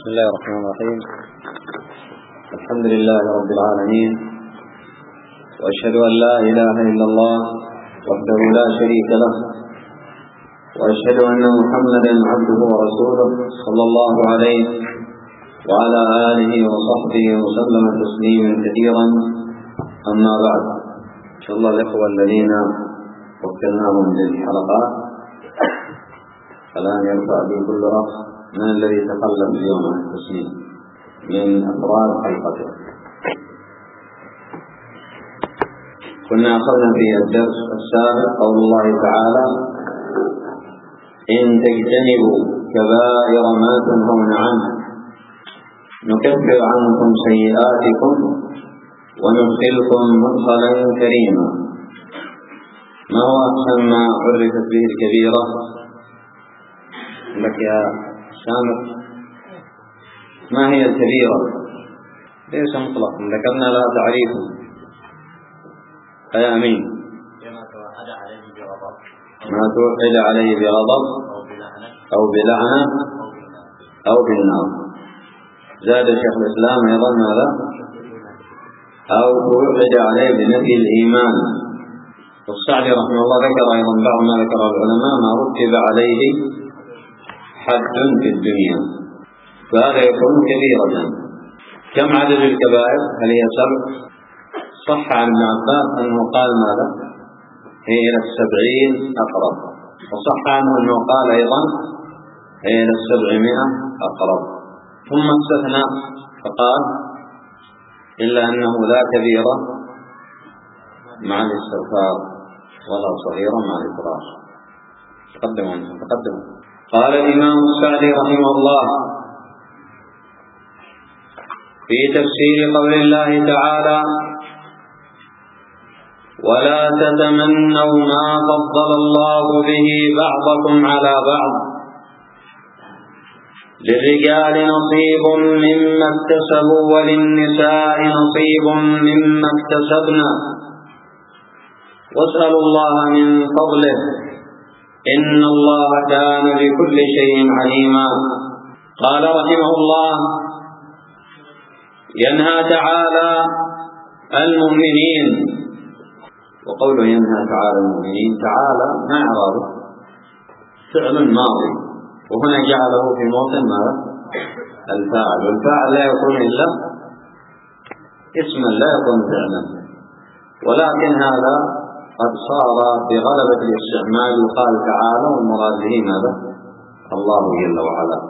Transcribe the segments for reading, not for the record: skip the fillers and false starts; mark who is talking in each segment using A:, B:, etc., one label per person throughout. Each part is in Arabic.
A: بسم الله الرحمن الرحيم. الحمد لله رب العالمين، وأشهد أن لا إله إلا الله وحده لا شريك له، وأشهد أن محمدا عبده ورسوله صلى الله عليه وعلى آله وصحبه وسلم تسليما كثيرا. أما بعد، إن شاء الله الإخوة الذين وكلناهم للحلقات الآن يرفع بي كل رأس من الذي تكلم اليوم عن التسليم من أفراد حلقته. كنا أخذنا في الدرس السابق قول الله تعالى: إن تجتنبوا كبائر ما تنهون عنه نكفر عنكم سيئاتكم وندخلكم مدخلا كريما. ما هو أحسن ما عرفت به الكبيرة؟ لك يا سامر، ما هي الكبيرة؟ ليس مطلق، ذكرنا لها تعريف. يا أمين،
B: ما توعد عليه بغضب
A: ما توعد عليه بغضب أو بلعنة أو بالنار. زاد شيخ الإسلام أيضا ماذا؟ أو توعد عليه بنفي الإيمان. والسعدي رحمه الله ذكر أيضا بعض ما ذكر العلماء: ما رتب عليه حد في الدنيا، فهذا يكون كبيرة. كم عدد الكبائر؟ هل هي 7؟ صح عن ابن عباس أنه قال ماذا؟ هي إلى 70 أقرب، وصح عنه أنه قال أيضا هي إلى 700 أقرب، ثم استثنى فقال: إلا أنه لا كبيرة مع الاستغفار ولا صغيرة مع الإفراط. تقدموا أنتم، تقدموا. قال الإمام السعدي رحمه الله في تفسير قول الله تعالى: ولا تتمنوا ما فضل الله به بعضكم على بعض، للرجال نصيب مما اكتسبوا وللنساء نصيب مما اكتسبنا واسألوا الله من فضله إن الله كان بكل شيء عليما. قال رحمه الله: ينهى تعالى المؤمنين. وقوله ينهى تعالى المؤمنين، تعالى ما إعرابه؟ فعل ماضي، وهنا جعله في موطن ماذا؟ الفاعل، والفاعل لا يكون إلا اسما لا يكون فعلا، ولكن هذا قد صار بغلبة الاستعمال يقال تعالى والمراد به ماذا؟ الله جل وعلا.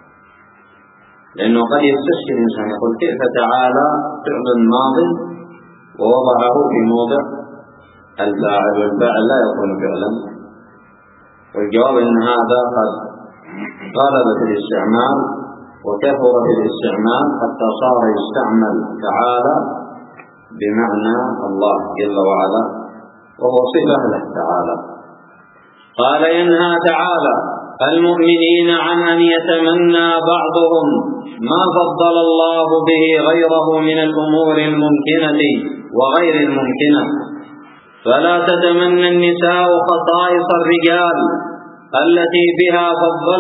A: لأنه قد يستشكل الإنسان يقول: كيف تعالى فعل ماض ووضعه في موضع الفاعل، والفاعل لا يكون فعلا؟ والجواب أن هذا قد غلب في الاستعمال وكثر في الاستعمال حتى صار يستعمل تعالى بمعنى الله جل وعلا، وهو صفة له تعالى. قال: ينهى تعالى المؤمنين عن أن يتمنى بعضهم ما فضل الله به غيره من الأمور الممكنة وغير الممكنة، فلا تتمنى النساء خصائص الرجال التي بها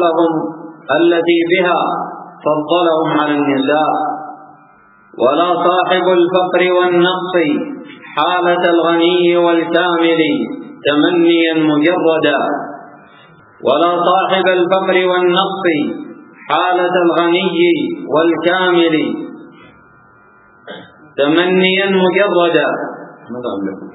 A: فضلهم على النساء، ولا صاحب الفقر والنقص حالة الغني والكامل تمنيا مجردا، ولا صاحب الفقر والنقص حالة الغني والكامل تمنيا مجردا. ماذا عندكم؟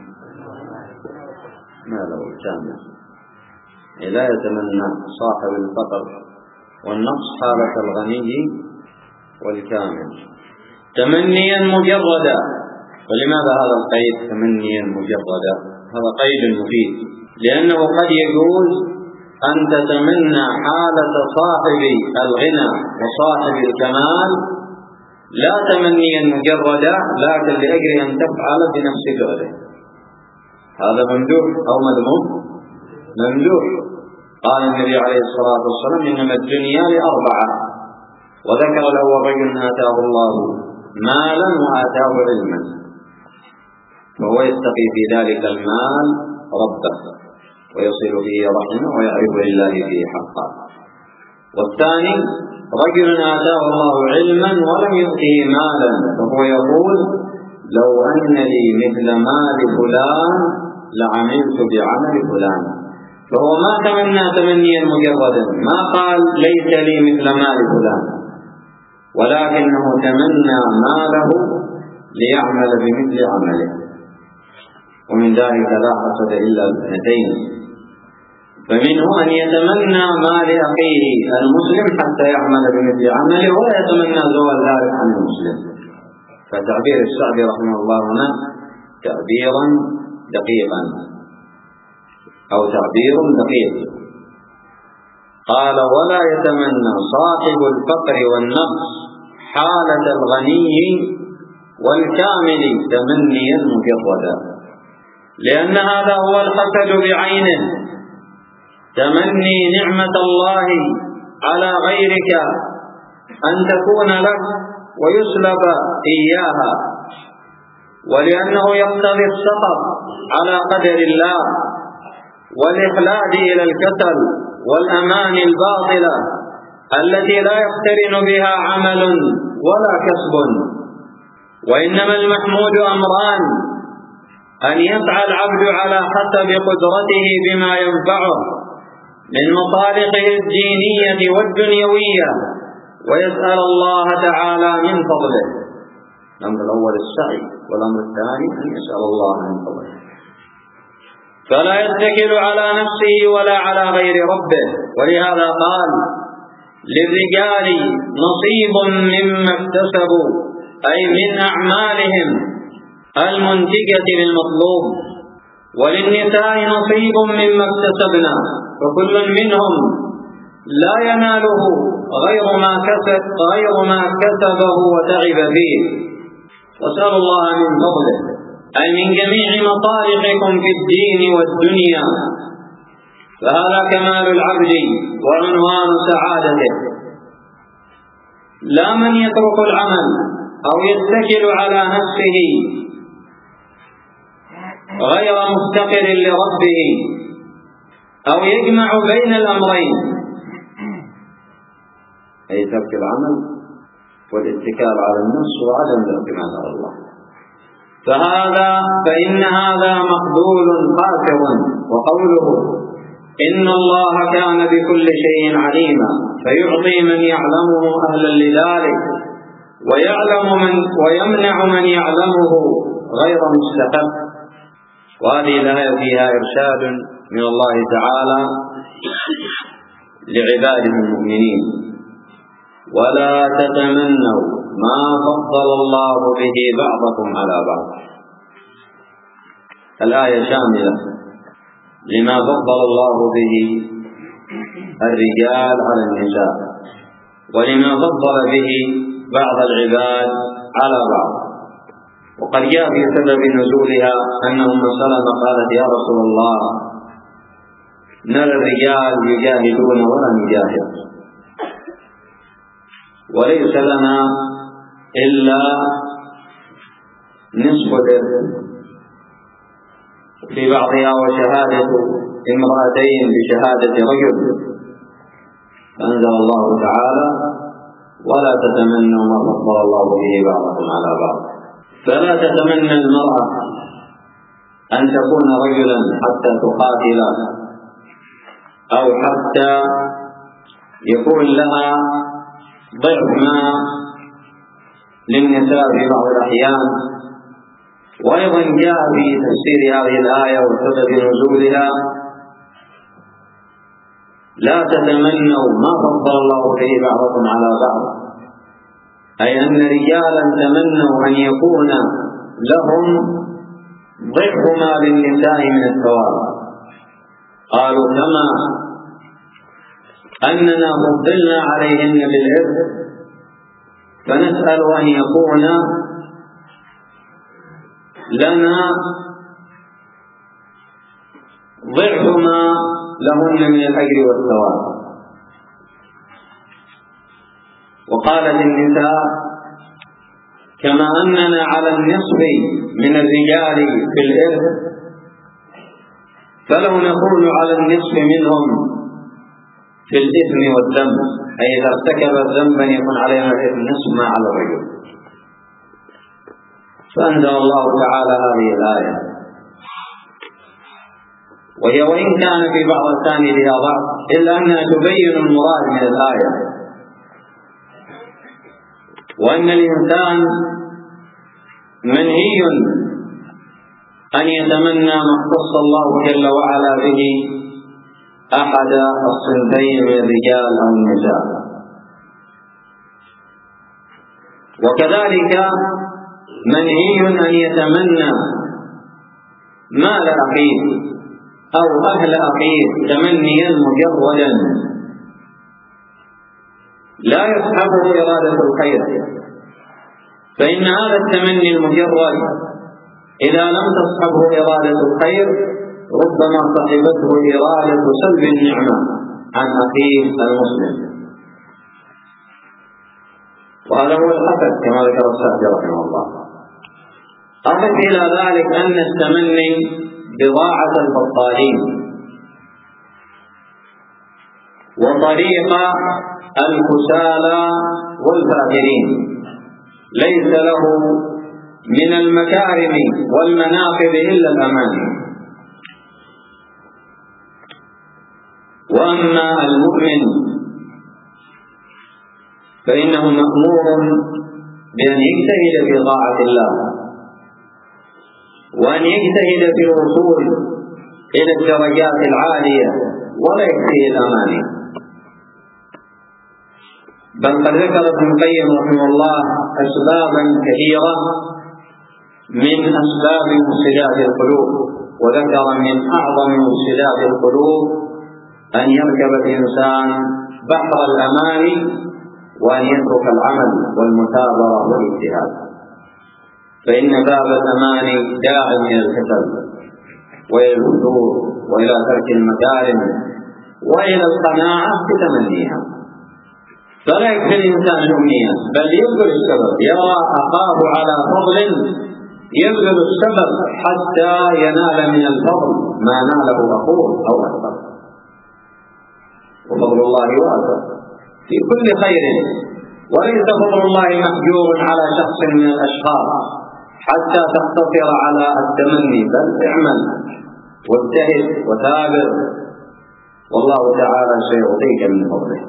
A: ما له الكامل، لا يتمنى صاحب الفقر والنقص حالة الغني والكامل تمنيا مجردا. ولماذا هذا القيد تمنيا مجردا؟ هذا قيد مفيد، لأنه قد يجوز أن تتمنى حالة صاحب الغنى وصاحب الكمال لا تمنيا مجردا، لكن لأجل أن تفعل بنفس فعله. هذا ممدوح أو مذموم؟ ممدوح. قال النبي عليه الصلاة والسلام: إنما الدنيا لأربعة، وذكر له: رجل آتاه الله مالا وآتاه علما، فهو يتقي في ذلك المال ربه ويصل فيه رحمه ويعرف لله فيه حقا. والثاني رجل آتاه الله علما ولم يؤته مالا فهو يقول لو أن لي مثل مال فلان لعملت بعمل فلان، فهو ما تمنى تمنيا مجردا، ما قال ليس لي مثل مال فلان، ولكنه تمنى ماله ليعمل بمثل عمله. ومن ذلك لا حسد إلا اثنتين، فمنه أن يتمنى ما لأخيه المسلم حتى يعمل بمثل عمله ولا يتمنى زوال ذلك عن المسلم. فتعبير السعدي رحمه الله هنا تعبيرا دقيقا أو تعبير دقيق، قال ولا يتمنى صاحب الفقر والنقص حالة الغني والكامل تمنيا مجردا، لأن هذا هو الحسد بعينه، تمني نعمة الله على غيرك أن تكون لك ويسلب إياها، ولأنه يقتضي السخط على قدر الله والإخلاد إلى الكسل والأمان الباطلة التي لا يقترن بها عمل ولا كسب. وإنما المحمود أمران: أن يسعى العبد على حسب قدرته بما ينفعه من مصالحه الدينية والدنيوية ويسأل الله تعالى من فضله. الأمر الأول السعي، والأمر الثاني أن يسأل الله من فضله، فلا يتكل على نفسه ولا على غير ربه. ولهذا قال للرجال نصيب مما اكتسبوا، أي من أعمالهم المنتجة للمطلوب، وللنساء نصيب مما اكتسبنا، فكل منهم لا يناله غير ما كسبه وتعب فيه. واسألوا الله من فضله، أي من جميع مصالحكم في الدين والدنيا، فهذا كمال العبد وعنوان سعادته. لا من يترك العمل أو يتكل على نفسه غير مفتقر لربه، أو يجمع بين الأمرين، أي ترك العمل والاتكال على النفس وعدم الاعتماد على الله، فإن هذا مقبول خاسر. وقوله إن الله كان بكل شيء عليما، فيعطي من يعلمه أهلا لذلك ويمنع من يعلمه غير مستحق. وهذه الآية فيها إرشاد من الله تعالى لعباده المؤمنين: ولا تتمنوا ما فضل الله به بعضكم على بعض. الآية شاملة لما فضل الله به الرجال على النساء، ولما فضل به بعض العباد على بعض. وقد جاء في سبب نزولها أن أم سلمة قالت: يا رسول الله، نرى الرجال يجاهدون ولا نجاهد، وليس لنا إلا نصف الإرث. في بعضها وشهادة امرأتين بشهادة رجل، فأنزل الله تعالى: ولا تتمنوا ما فضل الله به بعضكم على بعض. فلا تتمنى المرأة أن تكون رجلا حتى تقاتل، أو حتى يكون لها ضعف ما للنساء في بعض الأحيان. وأيضا جاء في تفسير هذه الآية وسبب نزولها: لا تتمنوا ما فضل الله به بعضكم على بعض، أي أن رجالا تمنوا أن يكون لهم ضعف ما للنساء من الثواب. قالوا: كما أننا فضلنا عليهن بالإرث، فنسأل أن يكون لنا ضعف ما لهن من الأجر والثواب. وقالت النساء: كما أننا على النصف من الرجال في الإرث، فلو نكون على النصف منهم في الإثم والذنب. أي إذا ارتكبت ذنبا يكون عليها نصف ما على الرجل. فأنزل الله تعالى هذه الآية، وهي وإن كان في بعض أسانيدها ضعف إلا أنها تبين المراد من الآية، وأن الإنسان منهي أن يتمنى ما اختص الله جل وعلا به أحد الصنفين من الرجال أو النساء. وكذلك منهي أن يتمنى مال أخيه أو أهل أخيه تمنيا مجردا لا يصحبه إرادة الخير، فإن هذا التمني المجرد إذا لم تصحبه إرادة الخير ربما صحبته إرادة سلب النعمة عن أخيه المسلم، وهذا هو الحسد كما ذكر السعدي رحمه الله. أضف إلى ذلك أن التمني بضاعة البطالين وطريق الكسالى والفاجرين، ليس له من المكارم والمناقب إلا الأماني. وأما المؤمن فإنه مأمور بأن يجتهد في طاعة الله، وأن يجتهد في الوصول إلى الدرجات العالية، ولا يكفيه الأماني. بل قد ذكر ابن القيم رحمه الله أسبابا كثيرة من أسباب مفسدات القلوب، وذكر من أعظم مفسدات القلوب أن يركب الإنسان بحر الأماني وأن يترك العمل والمثابرة والاجتهاد، فإن باب الأماني داع إلى الكسل وإلى الفتور وإلى ترك المكارم وإلى القناعة بتمنيها. فلا يكفي الإنسان الأمنية، بل يبذل السبب، يرى أخاه على فضل يبذل السبب حتى ينال من الفضل ما ناله أخوه أو أكثر. وفضل الله واسع في كل خير، وليس فضل الله محجور على شخص من الأشخاص حتى تقتصر على التمني، بل اعمل واجتهد وثابر، والله تعالى سيعطيك من فضله.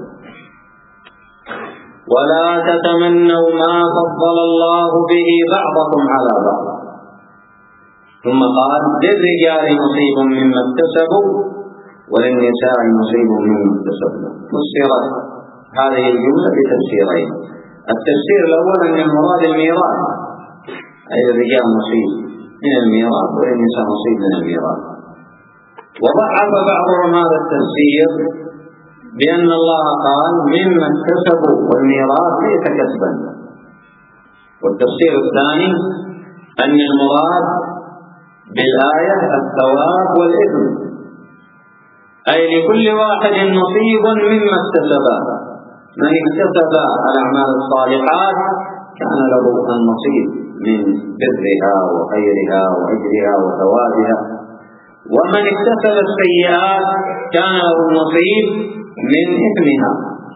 A: ولا تتمنوا ما فضل الله به بعضكم على بعض. ثم قال للرجال نصيب مما اكتسبوا وللنساء نصيب مما اكتسبنا. فسرت هذه الجملة بتفسيرين: التفسير الأول أن المراد الميراث، أي الرجال نصيب من الميراث وللنساء نصيب من الميراث. وضعف بعضهم هذا التفسير بأن الله قال مما اكتسبوا والميراث ليس كسبا. والتفسير الثاني أن المراد بالآية الثواب والإثم، أي لكل واحد نصيب مما اكتسب. من اكتسب الأعمال الصالحات كان له النصيب من برها وخيرها وأجرها وثوابها، ومن اكتسب السيئات كان له النصيب من إثمها.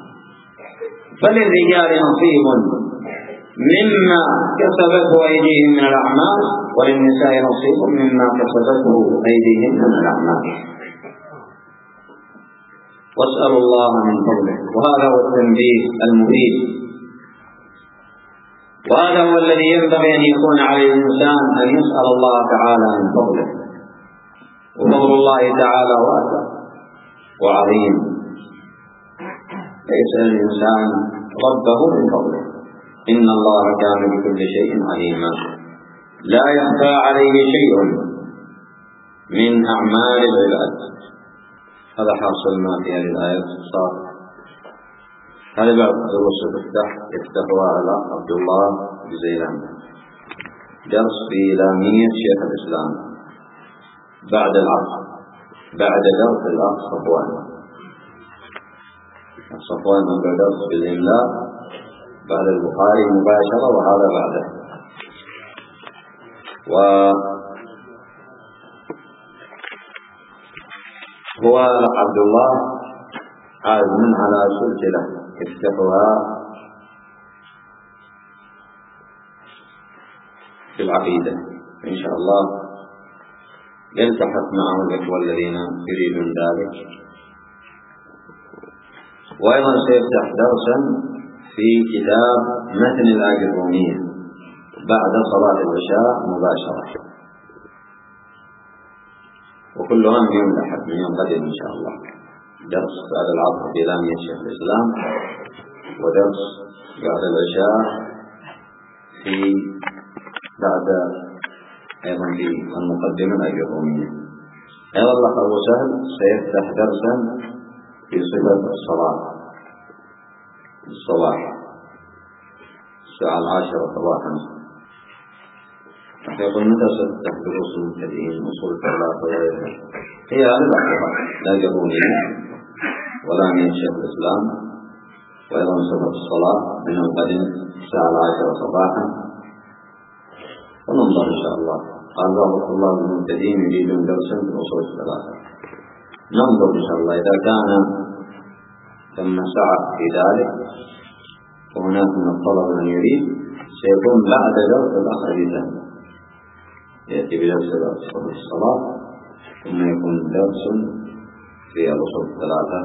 A: فللرجال نصيب مما كسبته أيديهم من الأعمال، وللنساء نصيب مما كسبته أيديهم من الأعمال. واسألوا الله من فضله. وهذا هو التنبيه المفيد، وهذا هو الذي ينبغي أن يكون على الإنسان، أن يسأل الله تعالى من فضله. وفضل الله تعالى واسع وعظيم، فيسأل الإنسان ربه من فضله. إن الله كان بكل شيء عليما، لا يخفى عليه شيء من أعمال العباد. هذا حاصل ما في هذه الآية باختصار. هذا بعض الدروس يفتحها على عبد الله بزيلان، درس في لامية شيخ الإسلام بعد العصر، بعد درس الأخ صفوان عنده درس بالإملاء بعد البخاري مباشرة، وهذا بعده. وهو عبد الله عازم على سلسلة يفتحها في العقيدة، إن شاء الله يلتحق معه الإخوة الذين يريدون ذلك. وأيضا سيفتح درسا في كتاب متن الآجرومية بعد صلاة العشاء مباشرة، وكلها من يوم الأحد، من يوم غد إن شاء الله. درس بعد العصر في لامية شيخ الإسلام، ودرس بعد العشاء في بعد أيضا في المقدمة الآجرومية. أيضا الأخ أبو سهل سيفتح درسا في صفة الصلاة الصباح الساعة 10 صباحا. يقول متى ستفتح دروس المبتدئين أصول الثلاثة وغيرها؟ هي على الأخوة لا جرونية ولا من شيخ الإسلام، وأيضا صفة الصلاة من القدم الساعة 10 صباحا، وننظر إن شاء الله. قال بعض الله المبتدئين يريدون درسا في الأصول الثلاثة، ننظر إن شاء الله إذا كان ثم سعة في ذلك وهناك من الطلب من يريد سيكون بعد درس الأخرين، يأتي بدرس الصلاة ثم يكون درس في الأصول الثلاثة.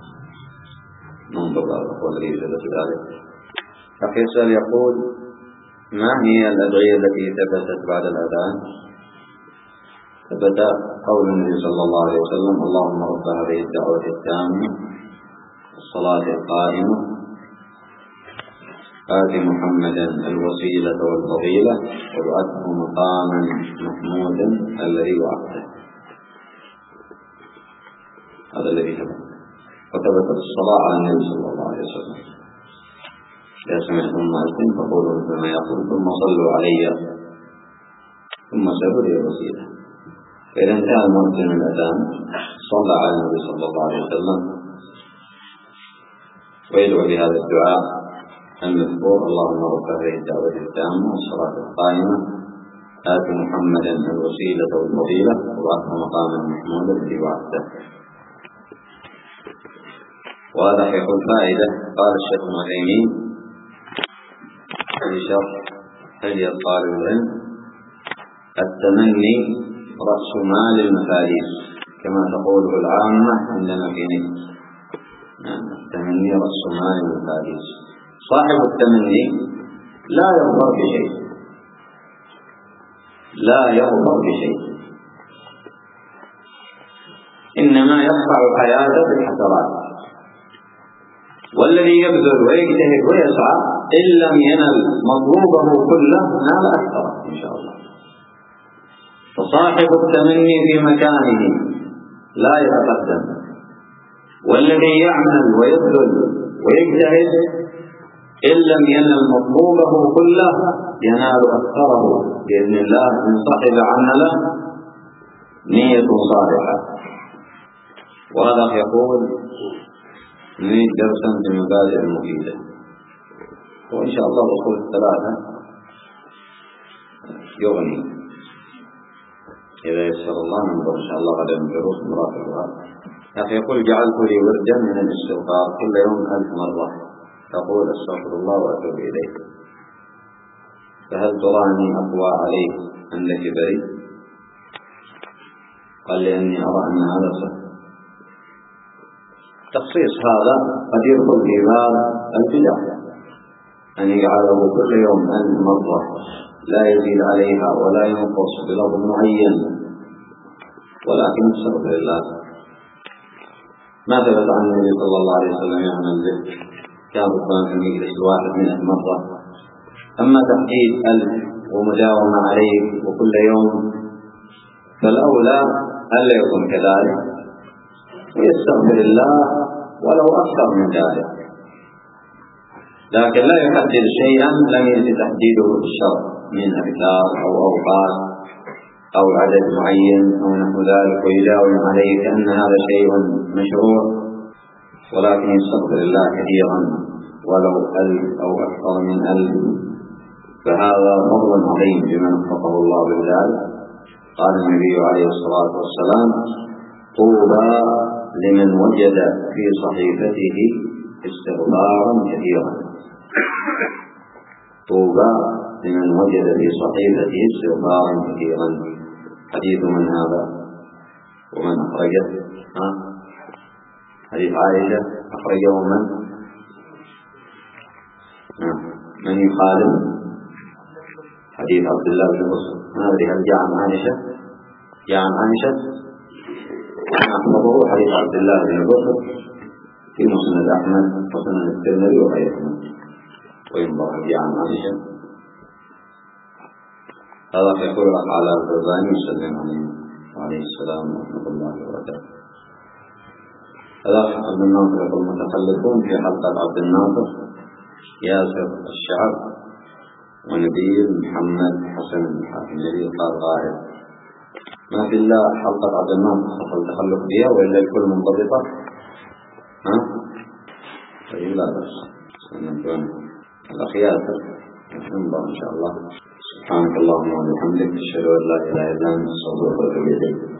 A: ننظر الأخوة الذي يجب ذلك. أخي يسأل يقول: ما هي الأدعية التي ثبتت بعد الأذان؟ ثبت قول النبي صلى الله عليه وسلم: اللهم رب هذه الدعوة التامة الصلاة القائمة آت محمدا الوسيلة والفضيلة وابعثه مقاما محمودا الذي وعدته. هذا الذي ثبت. وثبتت الصلاة على النبي صلى الله عليه وسلم: إذا سمعتم المؤذن فقولوا مثل ما يقول ثم صلوا علي ثم سلوا لي الوسيلة. فإذا انتهى المؤذن من الأذان صلى على النبي صلى الله عليه وسلم ويدعو بهذا الدعاء المذكور: اللهم رب هذه الدعوة التامة والصلاة القائمة آت محمدا الوسيلة والفضيلة وابعثه مقاما محمودا الذي وعدته. وهذا يقول فائدة. قال الشيخ ابن عثيمين في شرح حلية طالب العلم: التمني رأس مال المفاليس، كما تقوله العامة عندنا في نجد. التمني رأس مال المفاليس. صاحب التمني لا يرضى بشيء، لا يرضى بشيء، إنما يقطع حياته بالحسرات. والذي يبذل ويجتهد ويسعى إن لم ينل مطلوبه كله نال أكثر إن شاء الله. فصاحب التمني في مكانه لا يتقدم، والذي يعمل ويبذل ويجتهد إن لم ينل مطلوبه كله ينال أكثره بإذن الله إن صحب عمله نية صالحة. وهذا يقول: نريد درسا في المبادئ المفيدة، وإن شاء الله الأصول الثلاثة يغني إذا يسر الله. ننظر إن شاء الله غدا من دروس مراقبها. أخي يقول: جعلت لي وردا من الاستغفار كل يوم 1000 مرة، أقول أستغفر الله وأتوب إليه، فهل تراني أقوى عليه عند كبري؟ قال: لأني أرى أن هذا صح. تخصيص هذا قد يدخل في باب البدع، أن يجعله كل يوم 1000 مرة لا يزيد عليها ولا ينقص بلفظ معين، ولكن استغفر الله. ما ثبت عن النبي صلى الله عليه وسلم يعمل به كتاب الصلاة في المجلس الواحد 100 مرة. أما تحديد 1000 ومداومة عليه وكل يوم فالأولى ألا يكون كذلك، ويستغفر الله ولو أكثر من ذلك، لكن لا يحدد شيئا لم يجد تحديده بالشرع من أذكار أو أوقات أو عدد معين أو نحو ذلك ويداوم عليه كأن هذا شيء مشروع، ولكن يستغفر الله كثيرا ولو 1000 أو أكثر من 1000، فهذا فضل عظيم لمن وفقه الله بذلك. قال النبي عليه الصلاة والسلام: طوبى لمن وجد في صحيفته استغفارا كثيرا. طوبى لمن وجد في صحيفته استغفارا كثيرا. حديث من هذا ومن أخرجه؟ حديث عائشة أخرجه من يخالف حديث عبد الله بن بصر؟ ما أدري هل جاء عن عائشة؟ جاء عن عائشة؟ أنا أحفظه حديث عبد الله بن بصر في مسند أحمد وسنن الترمذي وغيرهما، وينظر هل جاء عن عائشة. هذا يقول على البرزاني وسلم عليه السلام ورحمة الله وبركاته. هذا عبد الناصر يقول متخلفون في حلقة عبد الناصر ياسر الشعب ونبيل محمد حسن الحاكم الذي قال غائب. ما في إلا حلقة عبد الناصر حصل تخلف فيها وإلا الكل منضبطة. طيب لا بس الأخ ياسر ننظر إن شاء الله. سبحانك اللهم وبحمدك أشهد أن لا إله إلا أنت أستغفرك وأتوب إليك.